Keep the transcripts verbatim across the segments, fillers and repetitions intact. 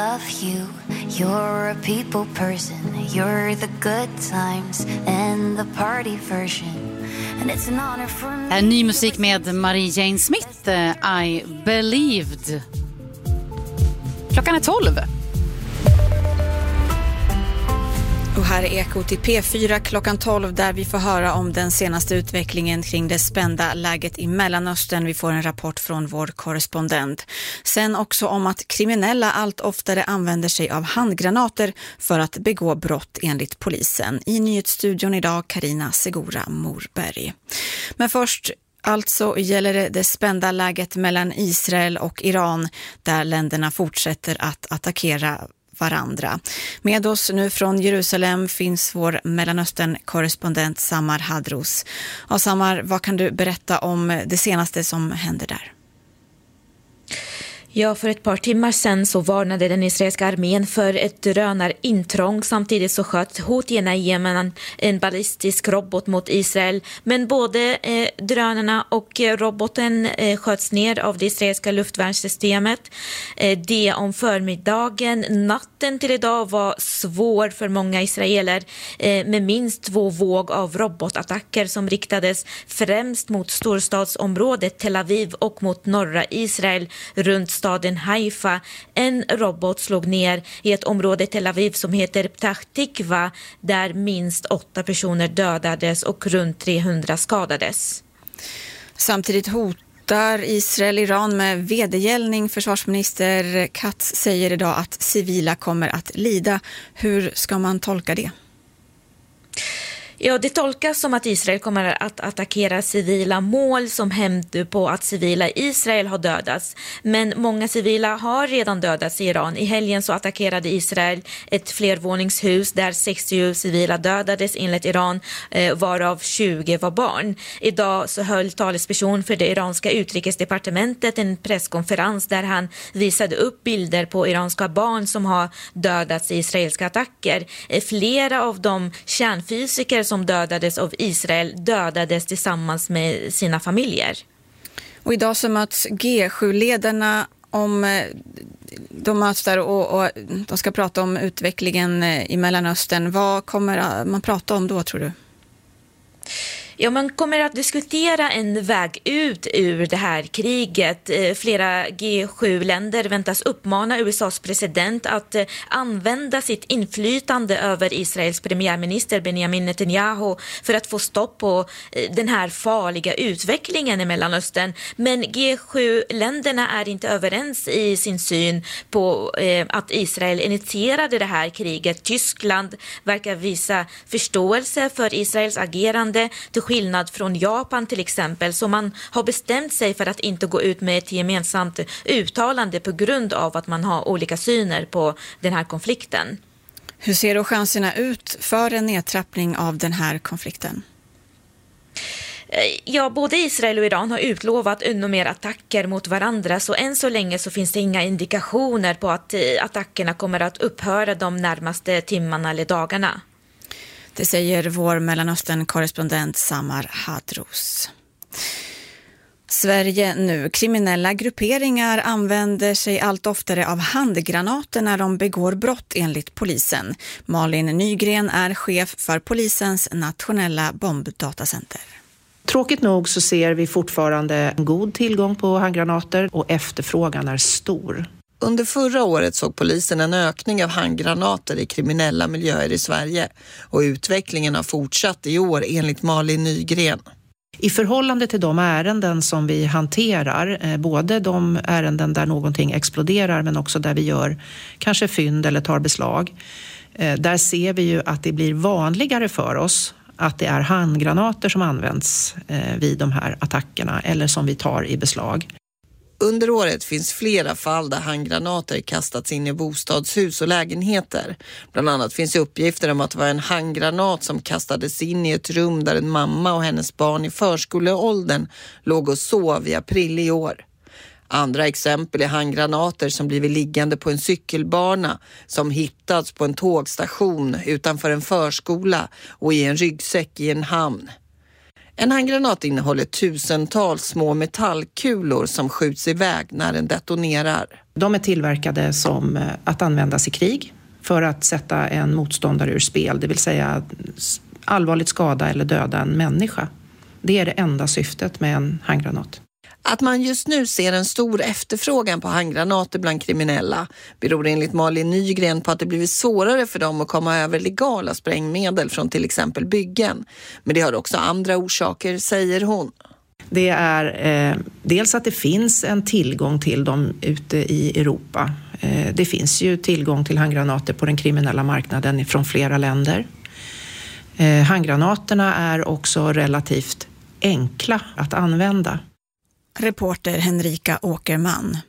love you. You're a people person. You're the good times and the party version. And it's an honor for me. En ny musik med Marie Jane Smith, I Believed. Klockan är tolv. Och här är Ekot i P fyra klockan tolv där vi får höra om den senaste utvecklingen kring det spända läget i Mellanöstern. Vi får en rapport från vår korrespondent. Sen också om att kriminella allt oftare använder sig av handgranater för att begå brott enligt polisen. I nyhetsstudion idag Karina Segura Morberg. Men först... Alltså gäller det det spända läget mellan Israel och Iran där länderna fortsätter att attackera varandra. Med oss nu från Jerusalem finns vår Mellanöstern-korrespondent Samar Hadros. Ja, Samar, vad kan du berätta om det senaste som händer där? Ja, för ett par timmar sedan så varnade den israeliska armén för ett drönarintrång. Samtidigt så sköt houthierna i Jemen en ballistisk robot mot Israel. Men både eh, drönarna och eh, roboten eh, sköts ner av det israeliska luftvärnssystemet. Eh, det om förmiddagen, natten till idag var svår för många israeler eh, med minst två våg av robotattacker som riktades främst mot storstadsområdet Tel Aviv och mot norra Israel runt staden Haifa. En robot slog ner i ett område i Tel Aviv som heter Ptah Tikva där minst åtta personer dödades och runt trehundra skadades. Samtidigt hotar Israel Iran med vedergällning. Försvarsminister Katz säger idag att civila kommer att lida. Hur ska man tolka det? Ja, det tolkas som att Israel kommer att attackera civila mål som hämnd på att civila i Israel har dödats. Men många civila har redan dödats i Iran. I helgen så attackerade Israel ett flervåningshus där sextio civila dödades enligt Iran, varav tjugo var barn. Idag så höll talesperson för det iranska utrikesdepartementet en presskonferens där han visade upp bilder på iranska barn som har dödats i israeliska attacker. Flera av de kärnfysiker som dödades av Israel dödades tillsammans med sina familjer. Och idag så möts G sju-ledarna om de möts där och, och de ska prata om utvecklingen i Mellanöstern. Vad kommer man prata om då, tror du? Ja, man kommer att diskutera en väg ut ur det här kriget. Flera G sju-länder väntas uppmana U S A:s president att använda sitt inflytande över Israels premiärminister Benjamin Netanyahu för att få stopp på den här farliga utvecklingen i Mellanöstern. Men G sju-länderna är inte överens i sin syn på att Israel initierade det här kriget. Tyskland verkar visa förståelse för Israels agerande till skillnad från Japan till exempel, så man har bestämt sig för att inte gå ut med ett gemensamt uttalande på grund av att man har olika syner på den här konflikten. Hur ser då chanserna ut för en nedtrappning av den här konflikten? Ja, både Israel och Iran har utlovat ännu mer attacker mot varandra, så än så länge så finns det inga indikationer på att attackerna kommer att upphöra de närmaste timmarna eller dagarna. Det säger vår Mellanöstern-korrespondent Samar Hadros. Sverige nu. Kriminella grupperingar använder sig allt oftare av handgranater när de begår brott enligt polisen. Malin Nygren är chef för polisens nationella bombdatacenter. Tråkigt nog så ser vi fortfarande en god tillgång på handgranater och efterfrågan är stor. Under förra året såg polisen en ökning av handgranater i kriminella miljöer i Sverige och utvecklingen har fortsatt i år enligt Malin Nygren. I förhållande till de ärenden som vi hanterar, både de ärenden där någonting exploderar men också där vi gör kanske fynd eller tar beslag, där ser vi ju att det blir vanligare för oss att det är handgranater som används vid de här attackerna eller som vi tar i beslag. Under året finns flera fall där handgranater kastats in i bostadshus och lägenheter. Bland annat finns uppgifter om att det var en handgranat som kastades in i ett rum där en mamma och hennes barn i förskoleåldern låg och sov i april i år. Andra exempel är handgranater som blivit liggande på en cykelbana som hittats på en tågstation utanför en förskola och i en ryggsäck i en hamn. En handgranat innehåller tusentals små metallkulor som skjuts iväg när den detonerar. De är tillverkade som att användas i krig för att sätta en motståndare ur spel, det vill säga allvarligt skada eller döda en människa. Det är det enda syftet med en handgranat. Att man just nu ser en stor efterfrågan på handgranater bland kriminella beror enligt Malin Nygren på att det blivit svårare för dem att komma över legala sprängmedel från till exempel byggen. Men det har också andra orsaker, säger hon. Det är eh, dels att det finns en tillgång till dem ute i Europa. Eh, det finns ju tillgång till handgranater på den kriminella marknaden från flera länder. Eh, handgranaterna är också relativt enkla att använda. Reporter Henrika Åkerman.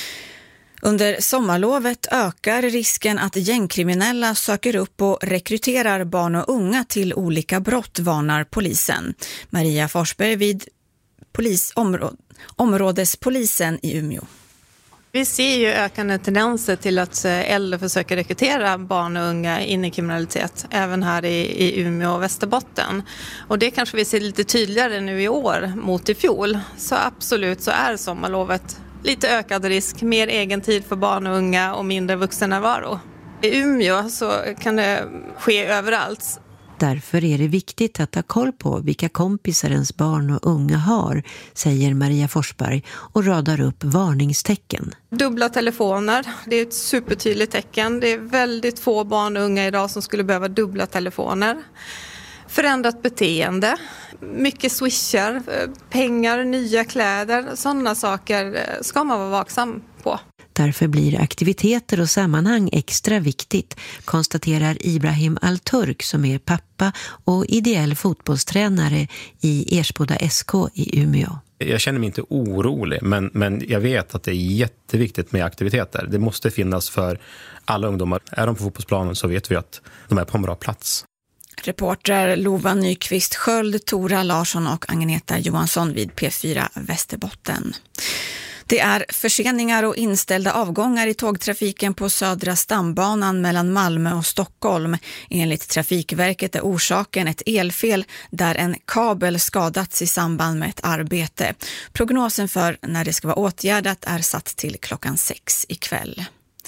Under sommarlovet ökar risken att gängkriminella söker upp och rekryterar barn och unga till olika brott, varnar polisen. Maria Forsberg vid polis, områ- områdespolisen i Umeå. Vi ser ju ökande tendenser till att äldre försöker rekrytera barn och unga in i kriminalitet, även här i, i Umeå och Västerbotten. Och det kanske vi ser lite tydligare nu i år mot i fjol. Så absolut så är sommarlovet lite ökad risk, mer egen tid för barn och unga och mindre vuxennärvaro. I Umeå så kan det ske överallt. Därför är det viktigt att ha koll på vilka kompisar ens barn och unga har, säger Maria Forsberg och radar upp varningstecken. Dubbla telefoner, det är ett supertydligt tecken. Det är väldigt få barn och unga idag som skulle behöva dubbla telefoner. Förändrat beteende, mycket swishar, pengar, nya kläder, sådana saker ska man vara vaksam på. Därför blir aktiviteter och sammanhang extra viktigt, konstaterar Ibrahim Al-Turk som är pappa och ideell fotbollstränare i Ersboda S K i Umeå. Jag känner mig inte orolig, men, men jag vet att det är jätteviktigt med aktiviteter. Det måste finnas för alla ungdomar. Är de på fotbollsplanen så vet vi att de är på en bra plats. Reporter Lova Nyqvist Sköld, Tora Larsson och Agneta Johansson vid P fyra Västerbotten. Det är förseningar och inställda avgångar i tågtrafiken på södra stambanan mellan Malmö och Stockholm. Enligt Trafikverket är orsaken ett elfel där en kabel skadats i samband med ett arbete. Prognosen för när det ska vara åtgärdat är satt till klockan sex ikväll.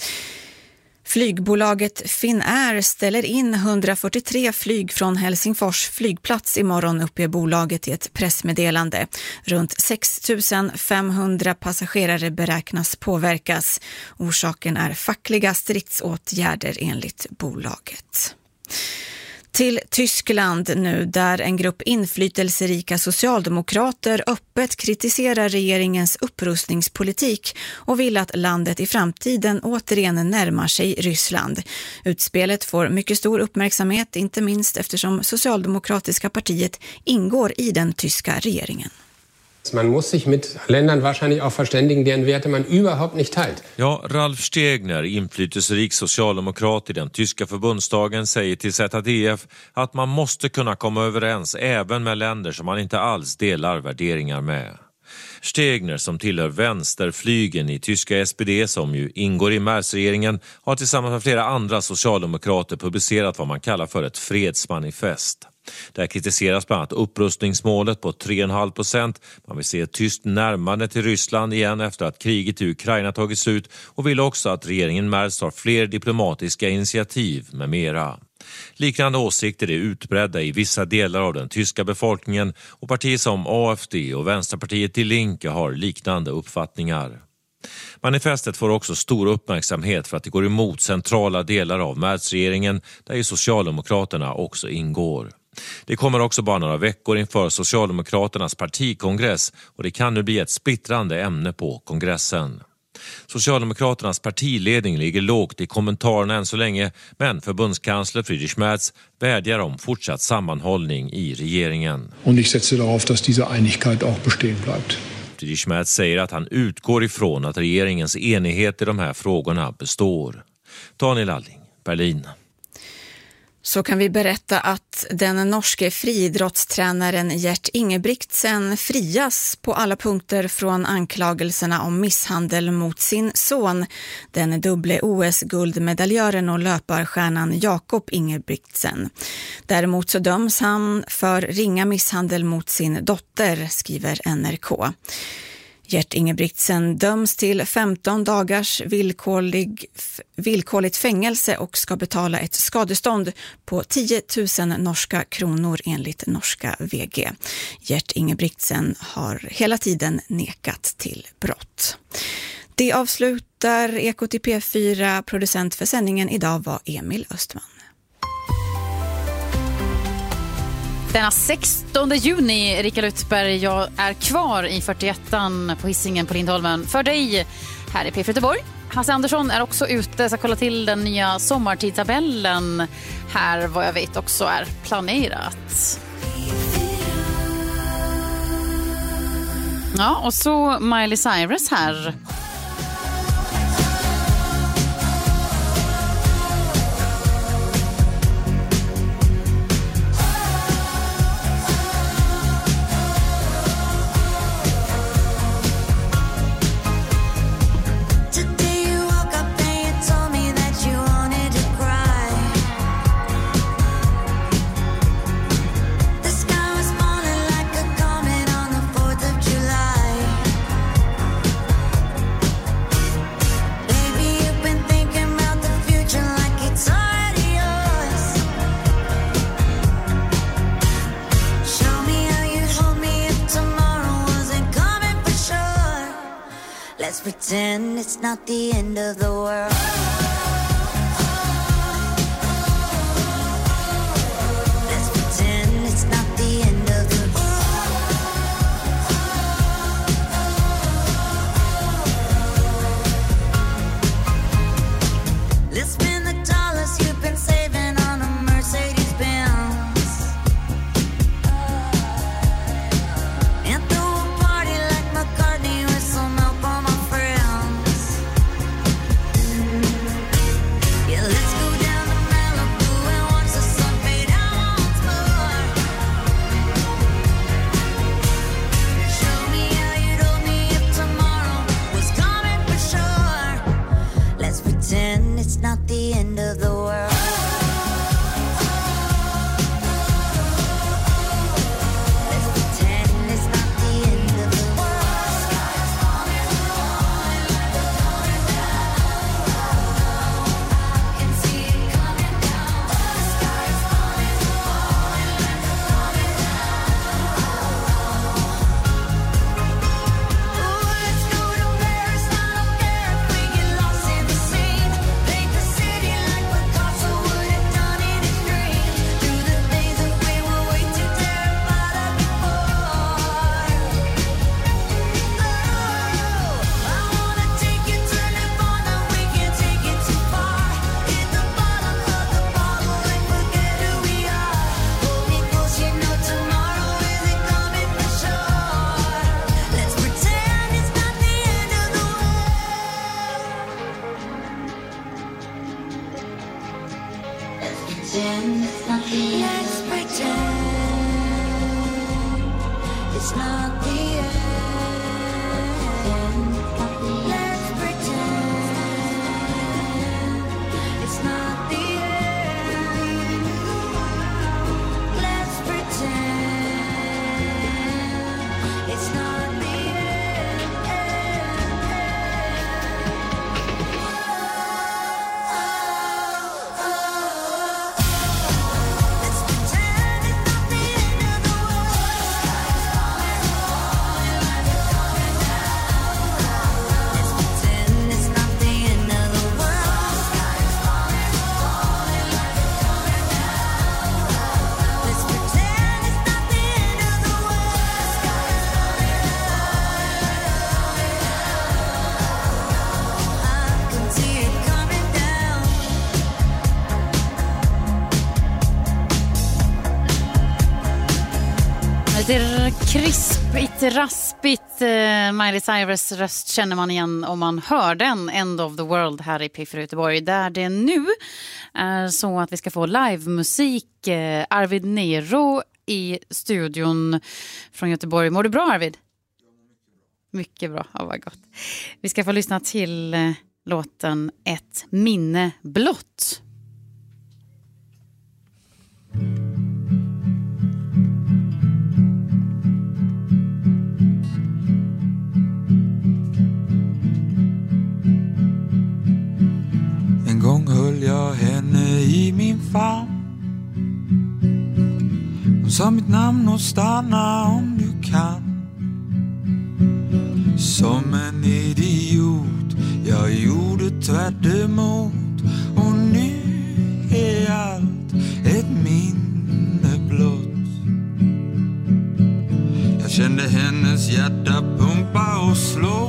Flygbolaget Finnair ställer in hundrafyrtiotre flyg från Helsingfors flygplats imorgon, uppger bolaget i ett pressmeddelande. Runt sex tusen femhundra passagerare beräknas påverkas. Orsaken är fackliga stridsåtgärder enligt bolaget. Till Tyskland nu, där en grupp inflytelserika socialdemokrater öppet kritiserar regeringens upprustningspolitik och vill att landet i framtiden återigen närmar sig Ryssland. Utspelet får mycket stor uppmärksamhet, inte minst eftersom Socialdemokratiska partiet ingår i den tyska regeringen. Man muss sich mit Ländern wahrscheinlich auch verständigen, deren Werte man überhaupt nicht teilt. Ja, Ralf Stegner, inflytelserik socialdemokrat i den tyska förbundsdagen, säger till Z D F att man måste kunna komma överens även med länder som man inte alls delar värderingar med. Stegner, som tillhör vänsterflygen i tyska S P D som ju ingår i Merz-regeringen, har tillsammans med flera andra socialdemokrater publicerat vad man kallar för ett fredsmanifest. Där kritiseras bland annat upprustningsmålet på tre komma fem procent. Man vill se ett tyst närmande till Ryssland igen efter att kriget i Ukraina tagit slut och vill också att regeringen Merz tar fler diplomatiska initiativ med mera. Liknande åsikter är utbredda i vissa delar av den tyska befolkningen och partier som A F D och Vänsterpartiet Die Linke har liknande uppfattningar. Manifestet får också stor uppmärksamhet för att det går emot centrala delar av Merz-regeringen där ju Socialdemokraterna också ingår. Det kommer också bara några veckor inför Socialdemokraternas partikongress och det kan nu bli ett splittrande ämne på kongressen. Socialdemokraternas partiledning ligger lågt i kommentarerna än så länge, men förbundskansler Friedrich Merz vädjar om fortsatt sammanhållning i regeringen. Och jag sätter darauf att denna enighet också bestehen bleibt. Friedrich Merz säger att han utgår ifrån att regeringens enighet i de här frågorna består. Daniel Alling, Berlin. Så kan vi berätta att den norske friidrottstränaren Gert Ingebrigtsen frias på alla punkter från anklagelserna om misshandel mot sin son, den dubbla O S-guldmedaljören och löparstjärnan Jakob Ingebrigtsen. Däremot så döms han för ringa misshandel mot sin dotter, skriver N R K. Gert Ingebrigtsen döms till femton dagars villkorlig, villkorligt fängelse och ska betala ett skadestånd på tio tusen norska kronor enligt norska V G. Gert Ingebrigtsen har hela tiden nekat till brott. Det avslutar Ekot i P fyra. Producent för sändningen idag var Emil Östman. Denna sextonde juni, Erika Lutberg, jag är kvar i fyrtioettan på Hisingen på Lindholmen för dig här i P fyra Göteborg. Hasse Andersson är också ute, ska kolla till den nya sommartidtabellen här, vad jag vet också är planerat. Ja, och så Miley Cyrus här. Let's pretend it's not the end of the world. Let's pretend it's not the end of the world. Let's spend the dollars you've been saving on a Mercedes Benz and throw a party like McCartney with some help on my friends. Yeah, let's go down to Malibu and watch the sun fade out once more. Show me how you'd hold me if tomorrow was coming for sure. Let's pretend it's not the end of the world. Let's pretend it's not the end of the world. Sky's falling, falling like a falling down. I can see it coming down. The sky's falling, falling like a falling down. Ooh, let's go to Paris, I don't care if we get lost in the scene. Paint the city like Picasso would have done in his dream. Through the things that we were way too terrified of before. Oh, I wanna take you to Nirvana, we can take it too far. Hit the bottom of the bottle and forget who we are. Hold me close, you know tomorrow isn't coming for sure. Let's pretend it's not the end of the world. Let's pretend it's not the end. Let's pretend it's not the end. Let's pretend it's not the end. Let's pretend it's not the Let's pretend it's not the end of the world. Sky's falling, falling like a falling down. Let's pretend it's not the end of the world. Sky's falling, falling like a falling down. Let's pretend it's not the end of the world. Sky's falling, I can see it coming down. Lite krispigt, raspigt eh, Miley Cyrus röst känner man igen om man hör den, End of the World, här i P fyra Göteborg, där det nu är så att vi ska få livemusik. eh, Arvid Nero i studion från Göteborg. Mår du bra, Arvid? Mycket bra, ja, vad gott. Vi ska få lyssna till eh, låten Ett minne blott. En gång höll jag henne i min famn. Hon sa mitt namn och stanna om du kan. Som en idiot, jag gjorde tvärt emot. Och nu är allt ett minne blott. Jag kände hennes hjärta pumpa och slå.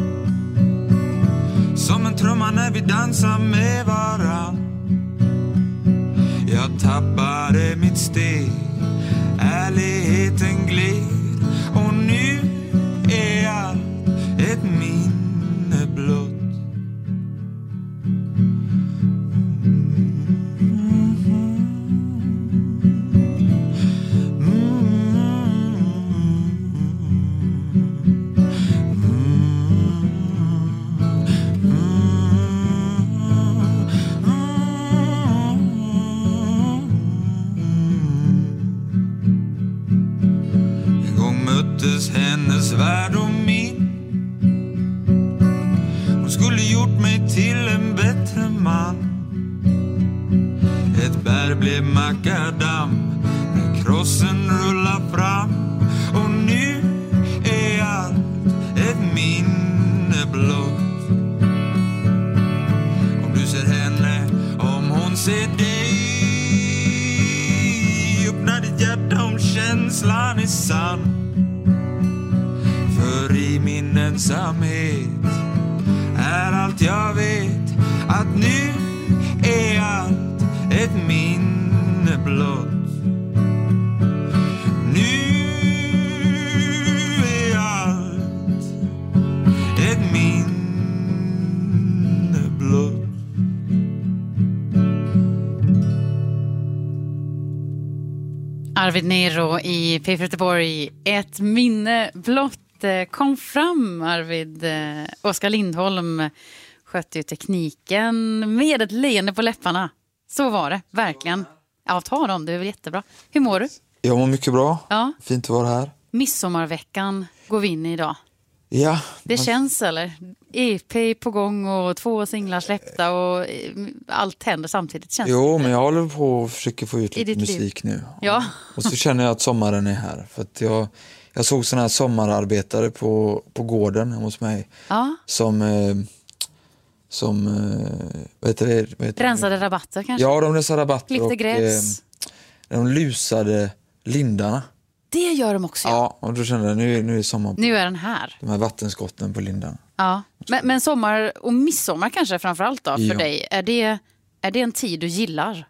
Som en trumma när vi dansar med varann. Jag tappade mitt steg, ärligheten gled. Och nu är allt ett minne blott. Hennes värld och min. Hon skulle gjort mig till en bättre man. Ett berg blev makadam när krossen rullar fram. Och nu är allt ett minne blott. Om du ser henne, om hon ser dig, öppna ditt hjärta om känslan är sann. För i min ensamhet är allt jag vet att nu är allt ett minne blott. Nu är allt ett minne blott. Arvid Nero i P fyra Göteborg, Ett minne blott. Kom fram, Arvid. Oskar Lindholm skötte ju tekniken med ett leende på läpparna. Så var det, verkligen. Ja, ta dem, det är väl jättebra. Hur mår du? Jag mår mycket bra. Ja. Fint att vara här. Midsommarveckan går vi in i idag. Ja. Det men... känns, eller? E P på gång och två singlar släppta och allt händer samtidigt. Känns jo, det. Men jag håller på att försöka få ut lite musik liv. nu. Ja. Och så känner jag att sommaren är här. För att jag... Jag såg såna här sommararbetare på, på gården hos mig. Ja. Som, eh, som eh, vad heter det? Vad heter rensade det? rabatter kanske? Ja, de rensade rabatter. Klippte och gräs. Eh, de lusade lindarna. Det gör de också. Ja, och då kände jag, nu, nu är sommar. Nu är den här. De här vattenskotten på lindarna. Ja, men, men sommar och midsommar kanske framförallt då för ja. dig. Är det, är det en tid du gillar?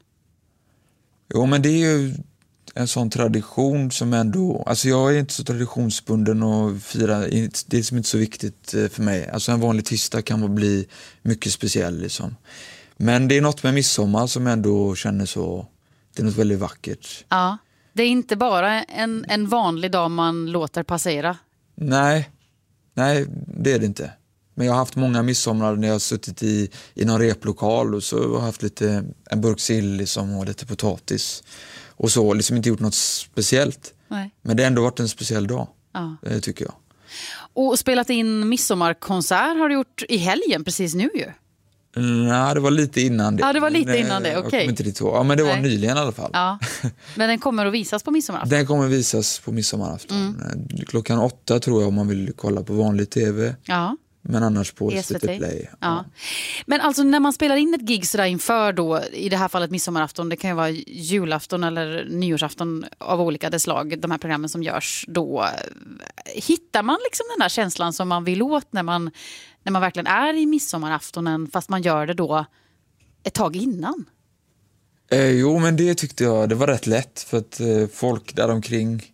Jo, men det är ju en sån tradition som ändå... Alltså jag är inte så traditionsbunden och fira... Det är som inte så viktigt för mig. Alltså en vanlig tisdag kan bli mycket speciell liksom. Men det är något med midsommar som ändå känner så... Det är något väldigt vackert. Ja, det är inte bara en, en vanlig dag man låter passera. Nej, nej det är det inte. Men jag har haft många midsommar när jag har suttit i, i någon replokal och så har jag haft lite, en burk sill liksom, och lite potatis. Och så, liksom inte gjort något speciellt. Nej. Men det har ändå varit en speciell dag, ja. Det tycker jag. Och spelat in midsommarkonsert har du gjort i helgen precis nu ju. Nej, det var lite innan det. Ja, det var lite men, innan det, okej. Okay. Inte riktigt, ja, men det var Nej. nyligen i alla fall. Ja. Men den kommer att visas på midsommarafton? Den kommer att visas på midsommarafton. Mm. Klockan åtta tror jag om man vill kolla på vanlig tv. Ja. Men annars på S V T. S V T Play. Ja. Ja. Men alltså när man spelar in ett gig sådär inför då, i det här fallet midsommarafton, det kan ju vara julafton eller nyårsafton av olika dess slag, de här programmen som görs då. Hittar man liksom den där känslan som man vill åt när man, när man verkligen är i midsommaraftonen fast man gör det då ett tag innan? Eh, jo, men det tyckte jag, det var rätt lätt för att eh, folk där omkring,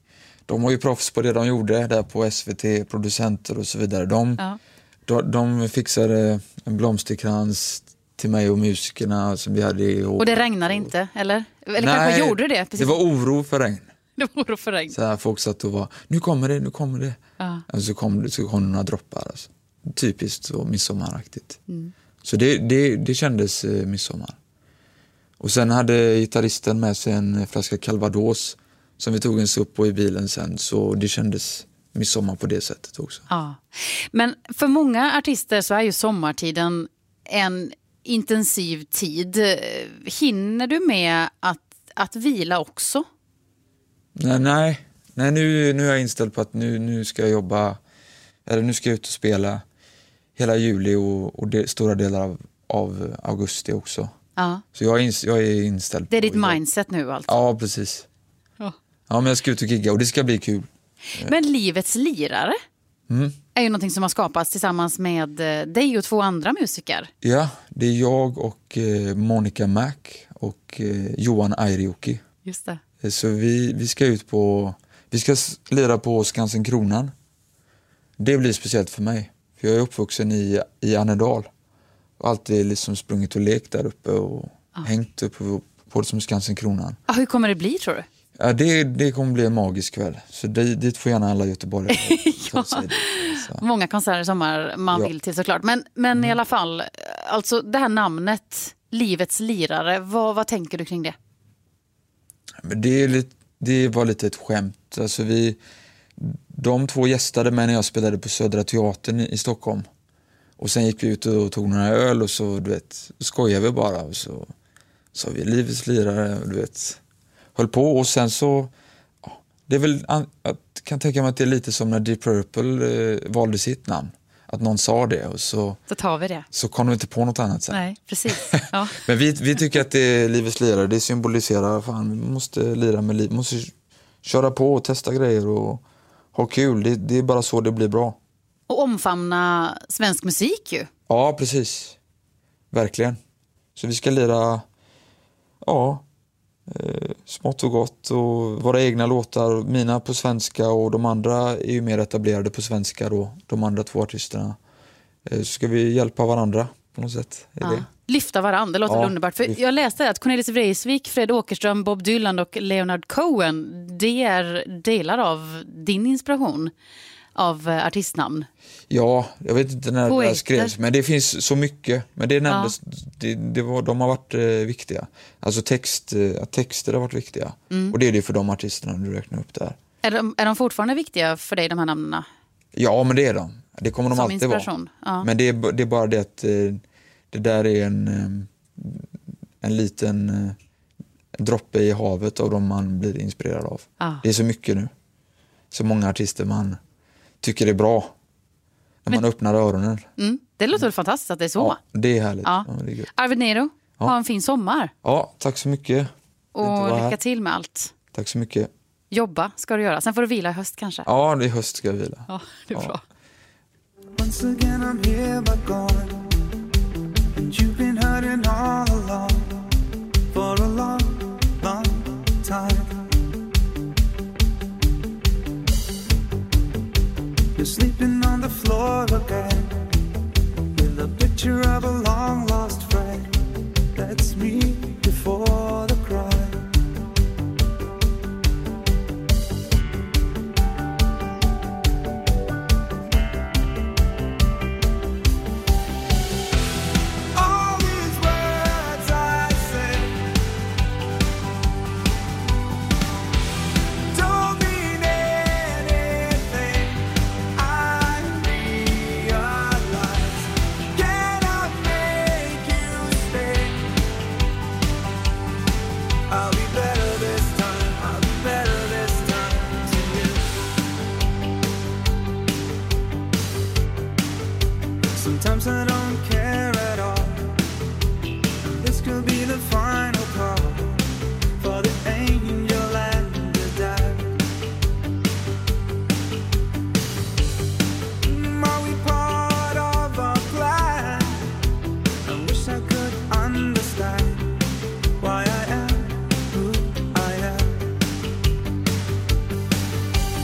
de var ju proffs på det de gjorde där på S V T, producenter och så vidare. De, Ja. de, de fixade en blomsterkrans till mig och musikerna som vi hade i år. Och det regnade inte, eller? Eller Nej, kanske gjorde det? Precis. det var oro för regn. Det var oro för regn. Så här, folk satt och var, nu kommer det, nu kommer det. Ja. Och så kom det, så kom det några droppar. Alltså. Typiskt så midsommaraktigt. Mm. Så det, det, det kändes eh, midsommar. Och sen hade gitarristen med sig en flaska Calvados som vi tog en supp på i bilen sen. Så det kändes midsommar på det sättet också. Ja. Men för många artister så är ju sommartiden en intensiv tid. Hinner du med att, att vila också? Nej, nej. nej nu, nu är jag inställd på att nu, nu ska jag jobba, eller nu ska jag ut och spela hela juli och, och det, stora delar av, av augusti också. Ja. Så jag är, ins, jag är inställd Det är på ditt mindset nu alltså? Ja, precis. Ja. Ja, men jag ska ut och gigga och det ska bli kul. Men Livets lirare Mm. är ju någonting som har skapats tillsammans med eh, dig och två andra musiker. Ja, det är jag och eh, Monica Mac och eh, Johan Airijoki. Just det. Eh, Så vi, vi ska ut på, vi ska s- lira på Skansen Kronan. Det blir speciellt för mig. För jag är uppvuxen i, i Annedal. Och alltid liksom sprungit och lekt där uppe och hängt uppe på, på det som Skansen Kronan. Ja, hur kommer det bli, tror du? Ja, det, det kommer bli en magisk kväll. Så det, dit får gärna alla göteborgare ta sig. Så. Många konserter i sommar man Ja. vill till såklart. Men, men i alla fall, alltså det här namnet, Livets lirare, vad, vad tänker du kring det? Men det, är lite, det var lite ett skämt. Alltså vi, de två gästade mig när jag spelade på Södra Teatern i, i Stockholm. Och sen gick vi ut och tog några öl och så, du vet, skojade vi bara. Och så sa vi Livets lirare, och du vet, höll på. Och sen så, ja, det är väl, an- jag kan tänka mig att det är lite som när Deep Purple eh, valde sitt namn. Att någon sa det och så, Så tar vi det. så kom de inte på något annat sen. Nej, precis. Ja. Men vi, vi tycker att det är Livets lirare, det symboliserar, fan, vi måste lira med liv, måste köra på och testa grejer och ha kul, det, det är bara så det blir bra. Och omfamna svensk musik ju. Ja, precis. Verkligen. Så vi ska lira, ja, eh, smått och gott och våra egna låtar, mina på svenska och de andra är ju mer etablerade på svenska då, de andra två artisterna. Eh, så ska vi hjälpa varandra på något sätt. Är Ja. det? Lyfta varandra, det låter Ja, väl underbart. För lyft. jag läste att Cornelis Vreeswijk, Fred Åkerström, Bob Dylan och Leonard Cohen, det är delar av din inspiration av eh, artistnamn. Ja, jag vet inte när det Poeter. där skrevs, men det finns så mycket. Men det nämndes, det, det var, de har varit eh, viktiga. Alltså text, eh, att texter har varit viktiga. Mm. Och det är det för de artisterna du räknar upp där. Är de, är de fortfarande viktiga för dig, de här namnen? Ja, men det är de. Det kommer de Som alltid vara. inspiration, ja. Men det är, b- det är bara det att eh, det där är en, eh, en liten eh, droppe i havet av de man blir inspirerad av. Ja. Det är så mycket nu. Så många artister man tycker är bra. När Men- man öppnar öronen. Mm. Det låter väl fantastiskt att det är så. Ja, det är härligt. Ja. Ja, det är gött. Arvid Nero, Ja. ha en fin sommar. Ja, tack så mycket. Fint att Och vara här. lycka till med allt. Tack så mycket. Jobba ska du göra. Sen får du vila i höst kanske. Ja, det är höst ska jag vila. Ja, det är bra. Once again I'm here but gone, and you've been hurting all along for a long, long time. You're sleeping on the floor again, with a picture of a long lost friend. That's me before the cry. All these words I say don't mean anything. I realize cannot make you stay. I'll be better this time. I'll be better this time to you. Sometimes I don't care at all. This could be the final call for the angel and the devil. Mm, Are we part of a plan? I wish I could understand why I am who I am.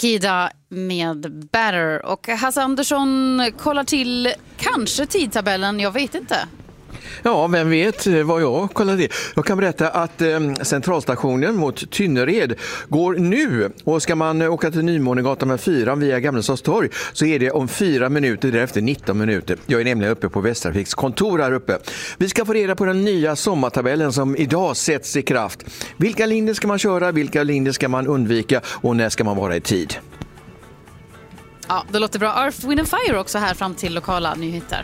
Takida med Better. Och Hasse Andersson kollar till kanske tidtabellen, jag vet inte. Ja, vem vet vad jag kollar det. Jag kan berätta att eh, centralstationen mot Tynnered går nu. Och ska man åka till Nymånegatan med fyra via Gamlestads torg så är det om fyra minuter, därefter nitton minuter. Jag är nämligen uppe på Västtrafiks kontor här uppe. Vi ska få reda på den nya sommartabellen som idag sätts i kraft. Vilka linjer ska man köra, vilka linjer ska man undvika och när ska man vara i tid? Ja, det låter bra. Earth, Wind and Fire också här fram till lokala nyheter.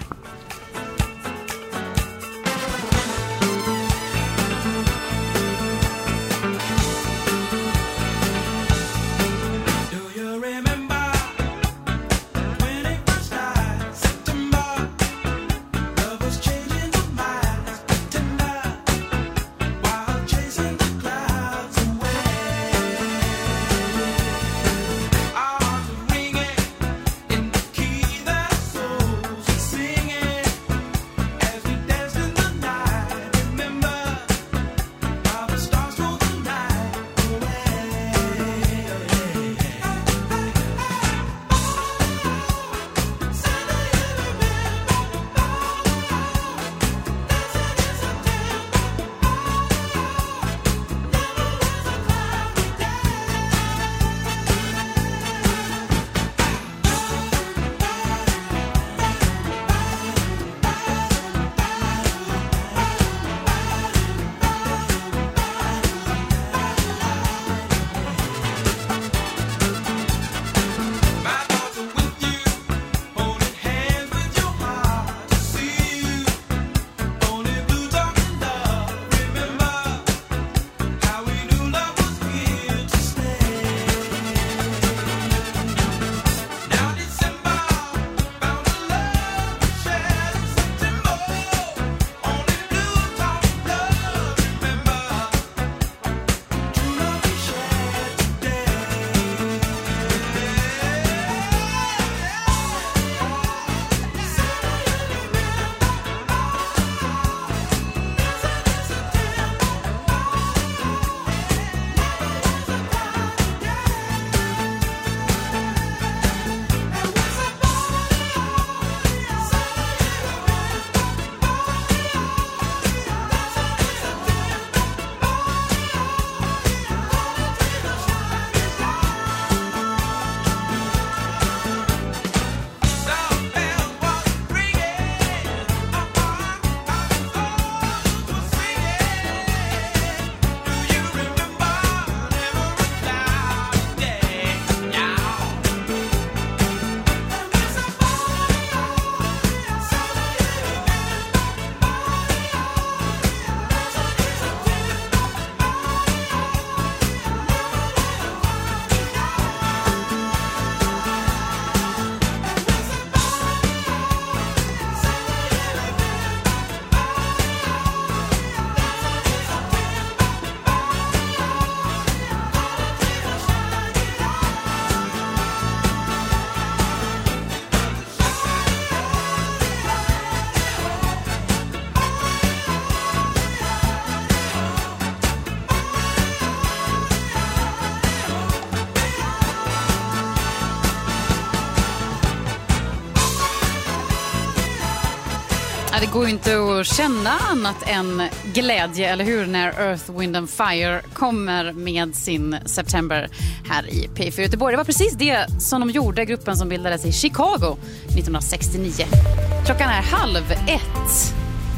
Det går ju inte att känna annat än glädje, eller hur, när Earth, Wind and Fire kommer med sin September här i P fyra Göteborg. Det var precis det som de gjorde, gruppen som bildades i Chicago nittonhundrasextionio. Klockan är halv ett.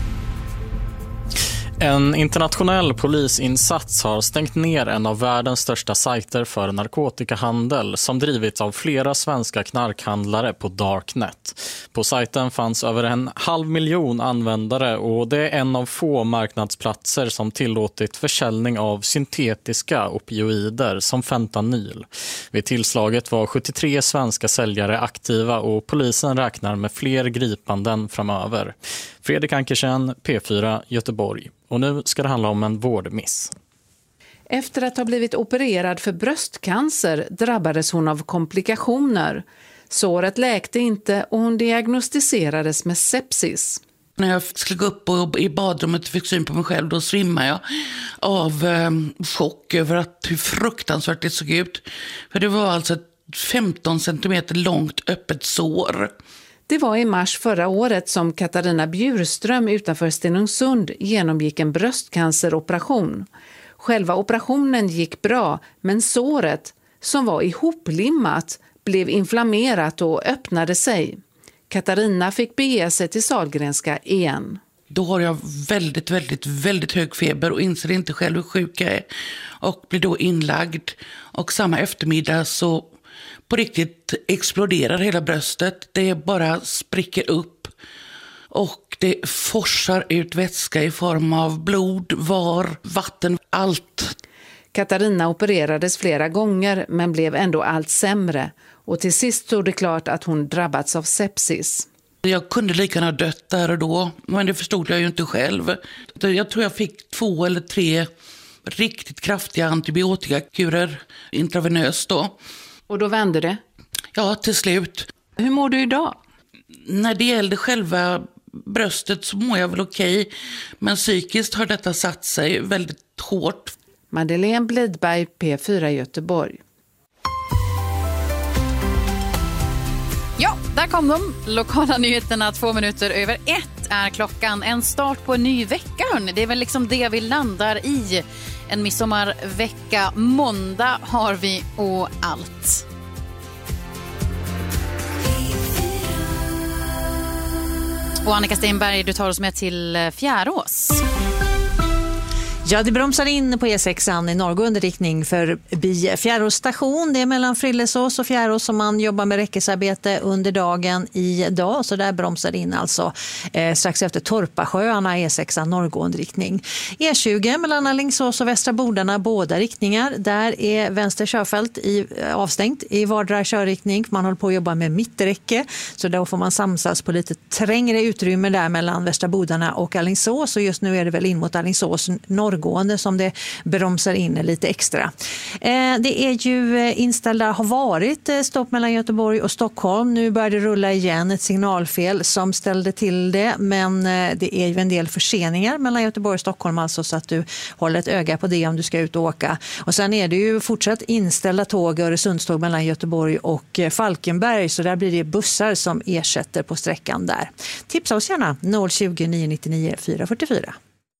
En internationell polisinsats har stängt ner en av världens största sajter för narkotikahandel som drivits av flera svenska knarkhandlare på Darknet. På sajten fanns över en halv miljon användare och det är en av få marknadsplatser som tillåtit försäljning av syntetiska opioider som fentanyl. Vid tillslaget var sjuttiotre svenska säljare aktiva och polisen räknar med fler gripanden framöver. Fredrik Ankersen, P fyra Göteborg. Och nu ska det handla om en vårdmiss. Efter att ha blivit opererad för bröstcancer drabbades hon av komplikationer. Såret läkte inte och hon diagnostiserades med sepsis. När jag skulle gå upp och i badrummet och fick syn på mig själv, då svimmade jag av eh, chock över att hur fruktansvärt det såg ut. För det var alltså ett femton centimeter långt öppet sår. Det var i mars förra året som Katarina Bjurström utanför Stenungsund genomgick en bröstcanceroperation. Själva operationen gick bra, men såret, som var ihoplimmat, blev inflammerat och öppnade sig. Katarina fick bege sig till Sahlgrenska igen. Då har jag väldigt, väldigt, väldigt hög feber och inser inte själv hur sjuk jag är. Och blir då inlagd. Och samma eftermiddag så på riktigt exploderar hela bröstet. Det bara spricker upp. Och det forsar ut vätska i form av blod, var, vatten, allt. Katarina opererades flera gånger men blev ändå allt sämre. Och till sist stod det klart att hon drabbats av sepsis. Jag kunde lika gärna dött där och då, men det förstod jag ju inte själv. Jag tror jag fick två eller tre riktigt kraftiga antibiotikakurer intravenöst då. Och då vände det? Ja, till slut. Hur mår du idag? När det gällde själva bröstet så mår jag väl okej. Men psykiskt har detta satt sig väldigt hårt. Madeleine Blidberg, P fyra Göteborg. Ja, där kom de. Lokala nyheterna två minuter över ett är klockan. En start på en ny vecka, hörni. Det är väl liksom det vi landar i. En midsommarvecka. Måndag har vi och allt. Och Annika Stenberg, du tar oss med till Fjärås. Ja, det bromsar in på E sexan i norrgående riktning förbi Fjärås station. Det är mellan Frillesås och Fjärås som man jobbar med räckesarbete under dagen idag. Så där bromsar in alltså eh, strax efter Torpasjöarna E sexan norrgående riktning. E tjugo mellan Alingsås och Västra Bodarna, båda riktningar. Där är vänster körfält i, avstängt i vardera körriktning. Man håller på att jobba med mitträcke. Så då får man samsas på lite trängre utrymme där mellan Västra Bodarna och Alingsås. Och just nu är det väl in mot Alingsås norr som det bromsar in lite extra. Eh, det är ju inställda, har varit stopp mellan Göteborg och Stockholm. Nu börjar det rulla igen, ett signalfel som ställde till det, men eh, det är ju en del förseningar mellan Göteborg och Stockholm, alltså, så att du håller ett öga på det om du ska ut och åka. Och sen är det ju fortsatt inställda tåg, Öresundståg mellan Göteborg och Falkenberg, så där blir det bussar som ersätter på sträckan där. Tipsa oss gärna noll tjugo, nio nittionio, fyra fyrtiofyra.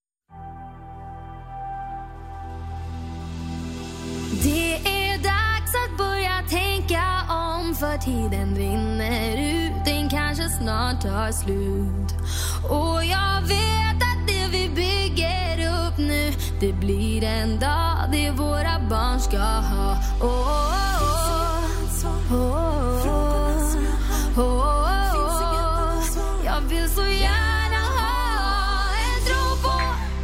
Det är dags att börja tänka om, för tiden rinner ut, den kanske snart tar slut. Och jag vet att det vi bygger upp nu, det blir en dag det våra barn ska ha. Oh, oh, oh, oh, oh, oh. Jag vill så gärna ha en tro på